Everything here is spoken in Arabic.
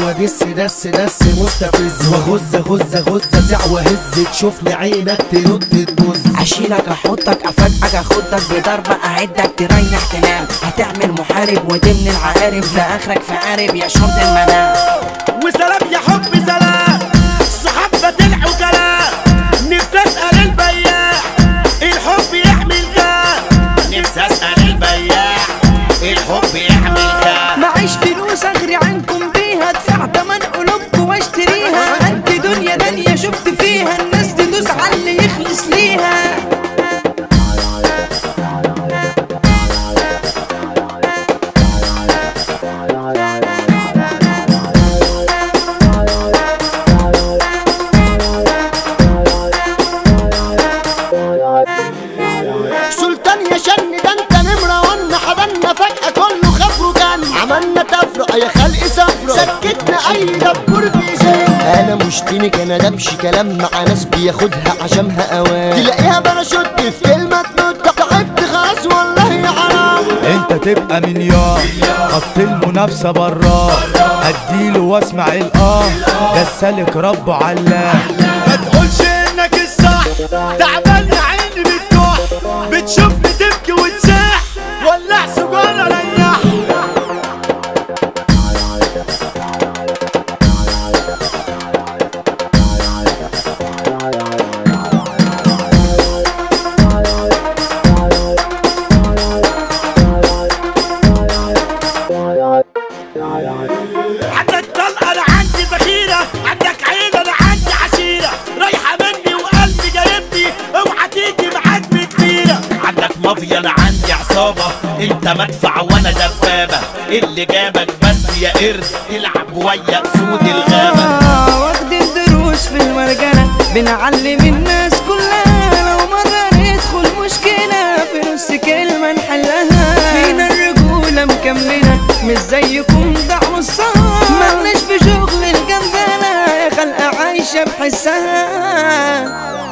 ودس دس مستفز، وغز غز غز زع وهز، تشوفني عينك تنط تبوظ، اشيلك احطك افاجئك اخدك بضربة اعدك تريح تنام، هتعمل محارب وضمن العقارب لاخرك في عارب يا شرط المنام. وسلام يا حب سلام، صحابنا طلعوا كلام، نفسي اسأل البياع الحب يعمل كام، نفسي اسأل البياع الحب يعمل كام. معيش فلوس اغري عنكم بيها، ادفع تمن قلوبكم واشتريها، انت دنيا دنيا شفت فيها الناس تدوس على اللي يخلص ليها. سلطان يا شن ده انت نمرة ون، حضنا فجأة كله خاف وجن، عملنا تفرقة يا خلق صفرة، سكتنا اي دبور بيزن. انا مش تنك انا دمشي كلام مع ناس بياخدها عشانها اوان، تلاقيها باراشوت في كلمة تنط، تعبت خلاص والله يا حرام. انت تبقى من يوم خط المنافسة براه، اديله واسمع ده السالك ربه علام. ما تقولش انك الصح، تعبان يا عيني بالكح، بتشوفني تبكي وتساح، ولع سجارة ريح. عندك طلقة انا عندي ذخيرة، عندك عين انا عندي عشيرة، رايحة مني وقلبي جايبني، اوعى تيجي معاك بكبيرة. عندك مافيا انا عندي عصابة، انت مدفع وانا دبابة، اللي جابك بس يا قرد تلعب ويا اسود الغابة. واخد الدروس في المرجلة، بنعلم الناس كلها، لو مرة ندخل مشكلة في نص كلمة نحلها، فينا الرجولة مكملة مش زيكم دعوا السهر، ملناش في شغل الجندلة يا خلقة عايشة بحسها.